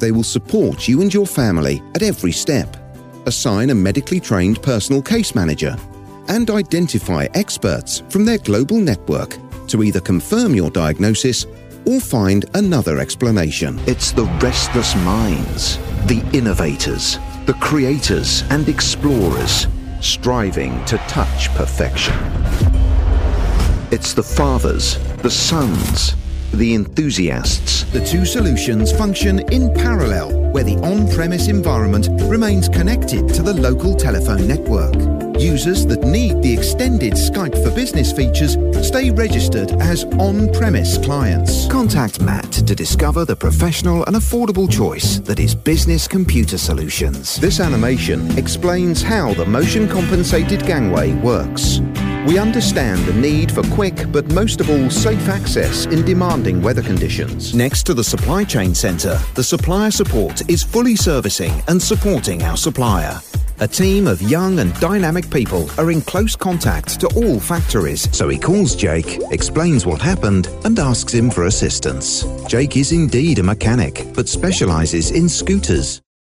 they will support you and your family at every step, assign a medically trained personal case manager, and identify experts from their global network to either confirm your diagnosis or find another explanation. It's the restless minds, the innovators, the creators and explorers striving to touch perfection. It's the fathers, the sons, the enthusiasts. The two solutions function in parallel, where the on-premise environment remains connected to the local telephone network. Users that need the extended Skype for Business features stay registered as on-premise clients. Contact Matt to discover the professional and affordable choice that is Business Computer Solutions. This animation explains how the motion-compensated gangway works. We understand the need for quick, but most of all safe access in demanding weather conditions. Next to the Supply Chain Centre, the supplier support is fully servicing and supporting our supplier. A team of young and dynamic people are in close contact to all factories. So he calls Jake, explains what happened, and asks him for assistance. Jake is indeed a mechanic, but specialises in scooters.